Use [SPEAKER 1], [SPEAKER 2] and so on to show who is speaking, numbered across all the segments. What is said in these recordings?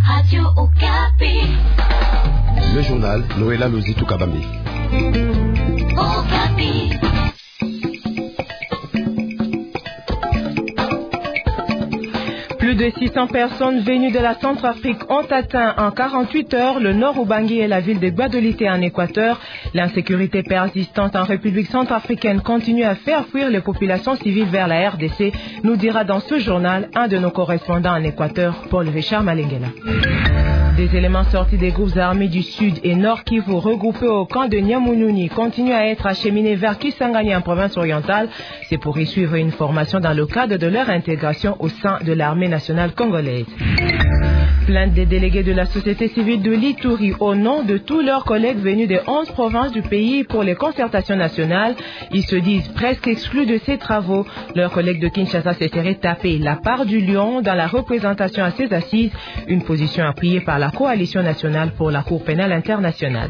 [SPEAKER 1] Radio Okapi.
[SPEAKER 2] Le journal Noëlla Lozitou Kabambi.
[SPEAKER 1] Okapi.
[SPEAKER 3] Plus de 600 personnes venues de la Centrafrique ont atteint en 48 heures le nord Ubangi et la ville de Gbadolite en Équateur. L'insécurité persistante en République centrafricaine continue à faire fuir les populations civiles vers la RDC, nous dira dans ce journal un de nos correspondants en Équateur, Paul Richard Malengela. Des éléments sortis des groupes armés du Sud et Nord Kivu regroupés au camp de Nyamununi continuent à être acheminés vers Kisangani en province orientale. C'est pour y suivre une formation dans le cadre de leur intégration au sein de l'armée nationale congolaise. Plainte des délégués de la société civile de l'Ituri au nom de tous leurs collègues venus des 11 provinces du pays pour les concertations nationales. Ils se disent presque exclus de ces travaux. Leurs collègues de Kinshasa s'esseraient taper la part du lion dans la représentation à ces assises, une position appuyée par la coalition nationale pour la Cour pénale internationale.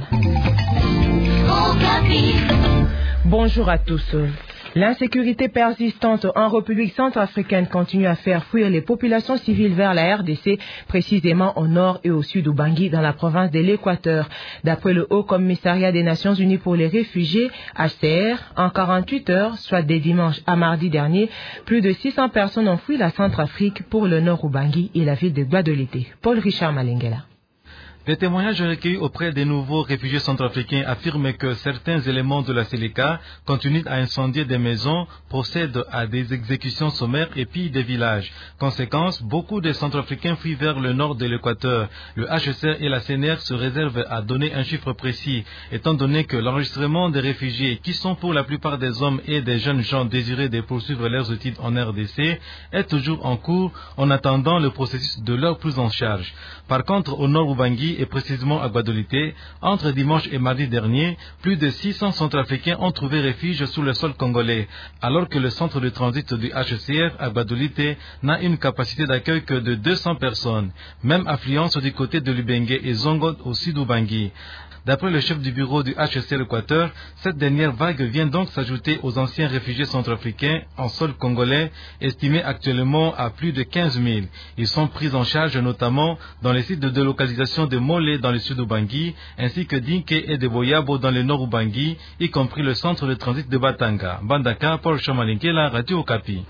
[SPEAKER 3] Bonjour à tous. L'insécurité persistante en République centrafricaine continue à faire fuir les populations civiles vers la RDC, précisément au nord et au sud d'Ubangi, dans la province de l'Équateur. D'après le Haut Commissariat des Nations Unies pour les réfugiés, HCR, en 48 heures, soit dès dimanche à mardi dernier, plus de 600 personnes ont fui la Centrafrique pour le nord Ubangi et la ville de Gbadolite. Paul Richard Malengela.
[SPEAKER 4] Les témoignages recueillis auprès des nouveaux réfugiés centrafricains affirment que certains éléments de la Séléka continuent à incendier des maisons, procèdent à des exécutions sommaires et pillent des villages. Conséquence, beaucoup de Centrafricains fuient vers le nord de l'Équateur. Le HCR et la CNR se réservent à donner un chiffre précis, étant donné que l'enregistrement des réfugiés, qui sont pour la plupart des hommes et des jeunes gens désirés de poursuivre leurs études en RDC, est toujours en cours en attendant le processus de leur prise en charge. Par contre, au nord Ubangi, et précisément à Gbadolite, entre dimanche et mardi dernier, plus de 600 Centrafricains ont trouvé refuge sous le sol congolais, alors que le centre de transit du HCR à Gbadolite n'a une capacité d'accueil que de 200 personnes. Même affluence du côté de Lubenge et Zongo au sud d'Ubangi. D'après le chef du bureau du HCR Équateur, cette dernière vague vient donc s'ajouter aux anciens réfugiés centrafricains en sol congolais, estimés actuellement à plus de 15 000. Ils sont pris en charge notamment dans les sites de délocalisation de Molé dans le sud Ubangi, ainsi que d'Inke et de Boyabo dans le nord Ubangi, y compris le centre de transit de Batanga. Bandaka, Paul Chamalinkela, Radio Okapi.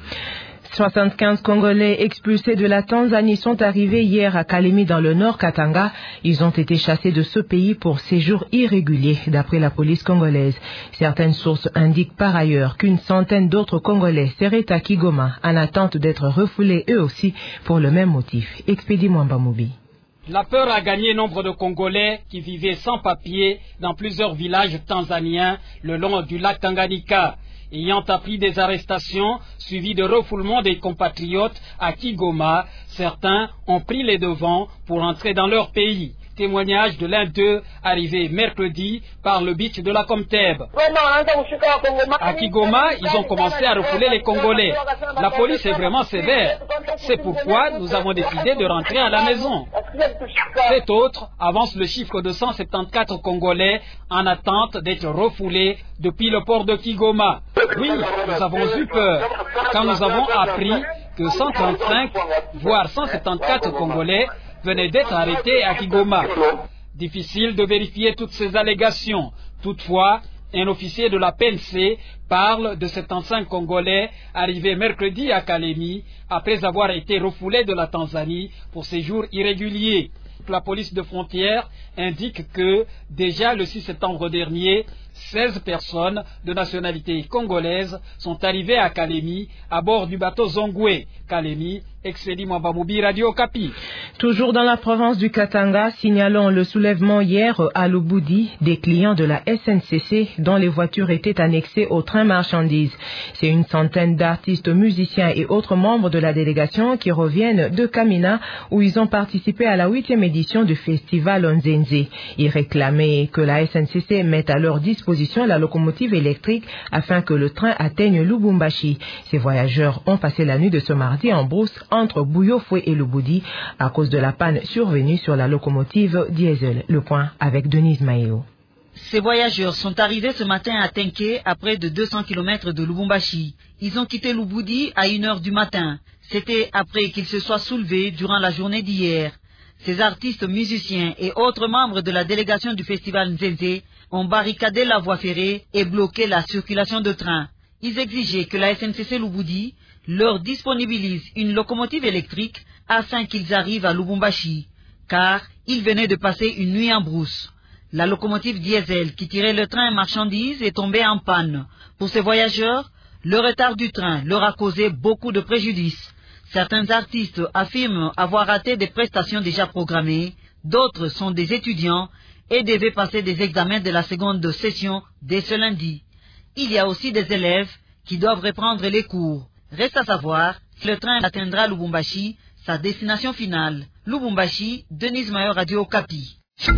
[SPEAKER 3] 75 Congolais expulsés de la Tanzanie sont arrivés hier à Kalemi dans le nord Katanga. Ils ont été chassés de ce pays pour séjour irrégulier, d'après la police congolaise. Certaines sources indiquent par ailleurs qu'une centaine d'autres Congolais seraient à Kigoma en attente d'être refoulés eux aussi pour le même motif. Expédie Mwamba Moubi.
[SPEAKER 5] La peur a gagné nombre de Congolais qui vivaient sans papier dans plusieurs villages tanzaniens le long du lac Tanganyika. Ayant appris des arrestations suivies de refoulements des compatriotes à Kigoma, certains ont pris les devants pour entrer dans leur pays. Témoignage de l'un d'eux arrivé mercredi par le beach de la Comteb. À Kigoma, ils ont commencé à refouler les Congolais. La police est vraiment sévère. C'est pourquoi nous avons décidé de rentrer à la maison. Cet autre avance le chiffre de 174 Congolais en attente d'être refoulés depuis le port de Kigoma. Oui, nous avons eu peur quand nous avons appris que 135, voire 174 Congolais venaient d'être arrêtés à Kigoma. Difficile de vérifier toutes ces allégations. Toutefois, un officier de la PNC parle de 75 Congolais arrivés mercredi à Kalemi après avoir été refoulés de la Tanzanie pour séjour irrégulier. La police de frontière indique que déjà le 6 septembre dernier, 16 personnes de nationalité congolaise sont arrivées à Kalemi à bord du bateau Zongwe. Kalemi, Expédie Mwamba Moubi, Radio Okapi.
[SPEAKER 3] Toujours dans la province du Katanga, signalons le soulèvement hier à Lubudi des clients de la SNCC dont les voitures étaient annexées au train marchandises. C'est une centaine d'artistes, musiciens et autres membres de la délégation qui reviennent de Kamina où ils ont participé à la 8e édition du festival Onzenze. Ils réclamaient que la SNCC mette à leur disposition la locomotive électrique afin que le train atteigne Lubumbashi. Ces voyageurs ont passé la nuit de ce mardi en brousse entre Bouyofoué et Lubudi à cause de la panne survenue sur la locomotive diesel. Le point avec Denise Maéo.
[SPEAKER 6] Ces voyageurs sont arrivés ce matin à Tenke à près de 200 km de Lubumbashi. Ils ont quitté Lubudi à 1h du matin. C'était après qu'ils se soient soulevés durant la journée d'hier. Ces artistes, musiciens et autres membres de la délégation du festival Nzenzé ont barricadé la voie ferrée et bloqué la circulation de trains. Ils exigeaient que la SNCC Lubudi leur disponibilise une locomotive électrique afin qu'ils arrivent à Lubumbashi, car ils venaient de passer une nuit en brousse. La locomotive diesel qui tirait le train marchandises est tombée en panne. Pour ces voyageurs, le retard du train leur a causé beaucoup de préjudice. Certains artistes affirment avoir raté des prestations déjà programmées, d'autres sont des étudiants et devaient passer des examens de la seconde session dès ce lundi. Il y a aussi des élèves qui doivent reprendre les cours. Reste à savoir si le train atteindra Lubumbashi, sa destination finale. Lubumbashi, Denise Mayor, Radio Okapi.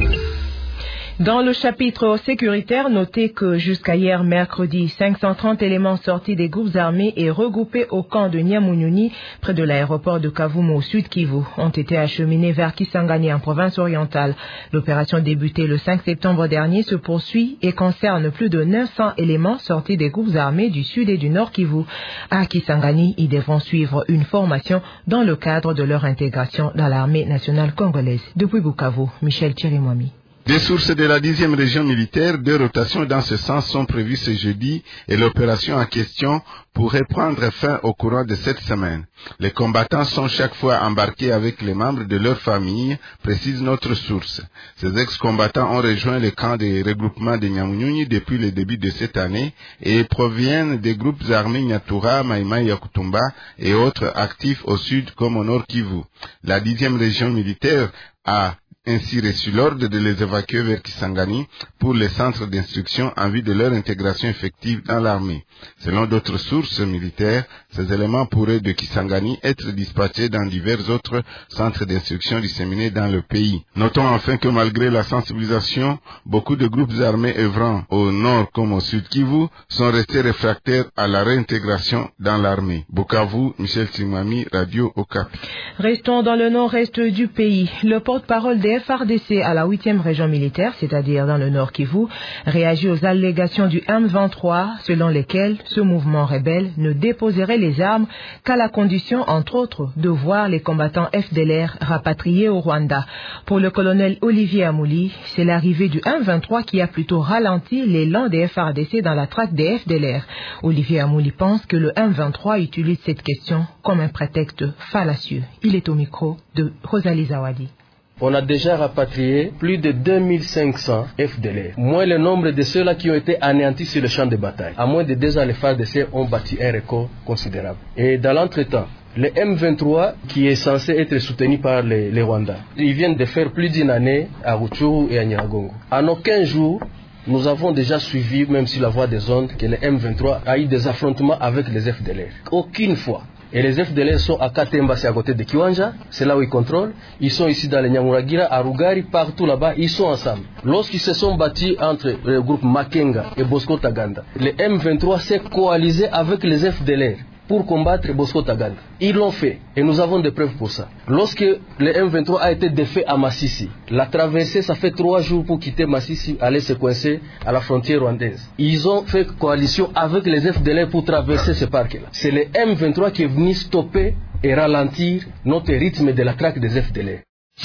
[SPEAKER 3] Dans le chapitre sécuritaire, notez que jusqu'à hier mercredi, 530 éléments sortis des groupes armés et regroupés au camp de Nyamunyuni, près de l'aéroport de Kavumu au sud Kivu, ont été acheminés vers Kisangani en province orientale. L'opération débutée le 5 septembre dernier se poursuit et concerne plus de 900 éléments sortis des groupes armés du sud et du nord Kivu. À Kisangani, ils devront suivre une formation dans le cadre de leur intégration dans l'armée nationale congolaise. Depuis Bukavu, Michel Chirimwami.
[SPEAKER 1] Des sources de la 10e région militaire, 2 rotations dans ce sens sont prévues ce jeudi et l'opération en question pourrait prendre fin au courant de cette semaine. Les combattants sont chaque fois embarqués avec les membres de leur famille, précise notre source. Ces ex-combattants ont rejoint le camp de regroupement de Nyamunyuni depuis le début de cette année et proviennent des groupes armés Nyatura, Maïmaï Yakutumba et autres actifs au sud comme au nord Kivu. La 10e région militaire a ainsi reçu l'ordre de les évacuer vers Kisangani pour les centres d'instruction en vue de leur intégration effective dans l'armée. Selon d'autres sources militaires, ces éléments pourraient de Kisangani être dispatchés dans divers autres centres d'instruction disséminés dans le pays. Notons enfin que malgré la sensibilisation, beaucoup de groupes armés œuvrant au nord comme au sud Kivu sont restés réfractaires à la réintégration dans l'armée. Bukavu, Michel Timami, Radio Okapi.
[SPEAKER 3] Restons dans le nord-est du pays. Le porte-parole des FARDC à la 8e région militaire, c'est-à-dire dans le nord Kivu, réagit aux allégations du M23 selon lesquelles ce mouvement rebelle ne déposerait les armes qu'à la condition, entre autres, de voir les combattants FDLR rapatriés au Rwanda. Pour le colonel Olivier Amouli, c'est l'arrivée du M23 qui a plutôt ralenti l'élan des FARDC dans la traque des FDLR. Olivier Amouli pense que le M23 utilise cette question comme un prétexte fallacieux. Il est au micro de Rosalie Zawadi.
[SPEAKER 7] On a déjà rapatrié plus de 2500 FDLR, moins le nombre de ceux-là qui ont été anéantis sur le champ de bataille. À moins de 2 ans, les FARDC ont bâti un record considérable. Et dans l'entretemps, le M23, qui est censé être soutenu par les Rwandais, ils viennent de faire plus d'1 année à Rutshuru et à Nyiragongo. En aucun jour, nous avons déjà suivi, même sur la voie des ondes, que le M23 a eu des affrontements avec les FDLR. Aucune fois. Et les FDLR sont à Katemba, c'est à côté de Kiwanja, c'est là où ils contrôlent. Ils sont ici dans les Nyamuragira, à Rugari, partout là-bas, ils sont ensemble. Lorsqu'ils se sont battus entre le groupe Makenga et Bosco Taganda, le M23 s'est coalisé avec les FDLR pour combattre Bosco Taganda. Ils l'ont fait et nous avons des preuves pour ça. Lorsque le M23 a été défait à Massissi, la traversée, ça fait 3 jours pour quitter Massissi, aller se coincer à la frontière rwandaise. Ils ont fait coalition avec les FDLR pour traverser ce parc-là. C'est le M23 qui est venu stopper et ralentir notre rythme de la traque des FDLR.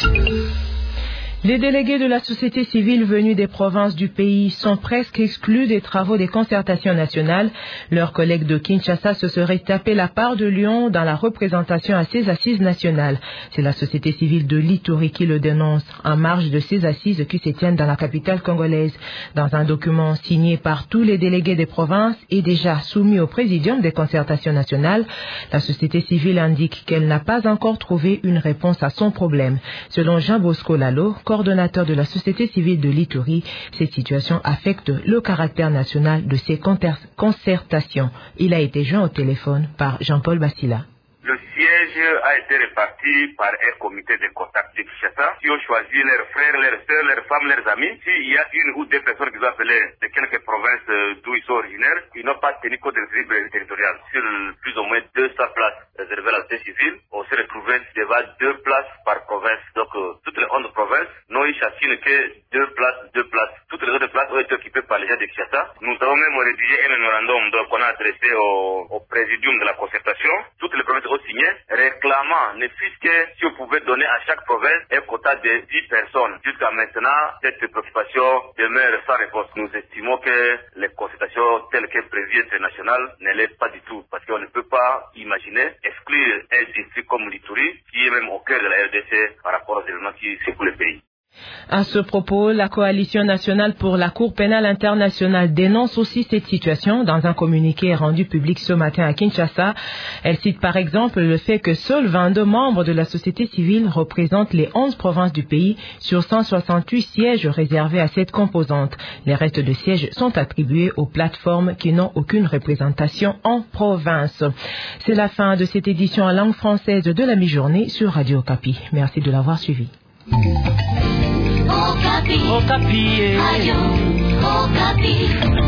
[SPEAKER 3] Les délégués de la société civile venus des provinces du pays sont presque exclus des travaux des concertations nationales. Leurs collègues de Kinshasa se seraient tapé la part de lion dans la représentation à ces assises nationales. C'est la société civile de l'Ituri qui le dénonce en marge de ces assises qui se tiennent dans la capitale congolaise. Dans un document signé par tous les délégués des provinces et déjà soumis au présidium des concertations nationales, la société civile indique qu'elle n'a pas encore trouvé une réponse à son problème. Selon Jean Bosco Lalo, coordonnateur de la société civile de l'Ituri, cette situation affecte le caractère national de ces concertations. Il a été joint au téléphone par Jean-Paul Bassila.
[SPEAKER 8] Le siège a été réparti par un comité de contact de Kinshasa qui ont choisi leurs frères, leurs sœurs, leurs femmes, leurs amis. S'il y a 1 ou 2 personnes qui ont appelé de quelques provinces d'où ils sont originaires, ils n'ont pas tenu compte de l'équilibre territorial. Sur plus ou moins 200 places réservées à la société civile, on s'est retrouvé devant 2 places par province. Donc toutes les 11 provinces n'ont eu chacune que 2 places. Toutes les autres places ont été occupées par les gens de Kinshasa. Nous avons même rédigé un mémorandum qu'on a adressé au présidium de la concertation. Toutes les provinces ont signé, réclamant, ne fût-ce que si on pouvait donner à chaque province un quota de 10 personnes. Jusqu'à maintenant, cette préoccupation demeure sans réponse. Nous estimons que les consultations telles que prévues internationales ne l'aident pas du tout, parce qu'on ne peut pas imaginer exclure un district comme l'Ituri, qui est même au cœur de la RDC par rapport aux événements qui secouent le pays.
[SPEAKER 3] À ce propos, la Coalition nationale pour la Cour pénale internationale dénonce aussi cette situation dans un communiqué rendu public ce matin à Kinshasa. Elle cite par exemple le fait que seuls 22 membres de la société civile représentent les 11 provinces du pays sur 168 sièges réservés à cette composante. Les restes de sièges sont attribués aux plateformes qui n'ont aucune représentation en province. C'est la fin de cette édition en langue française de la mi-journée sur Radio Okapi. Merci de l'avoir suivi.
[SPEAKER 9] Okapi. Okapi. Radio Okapi.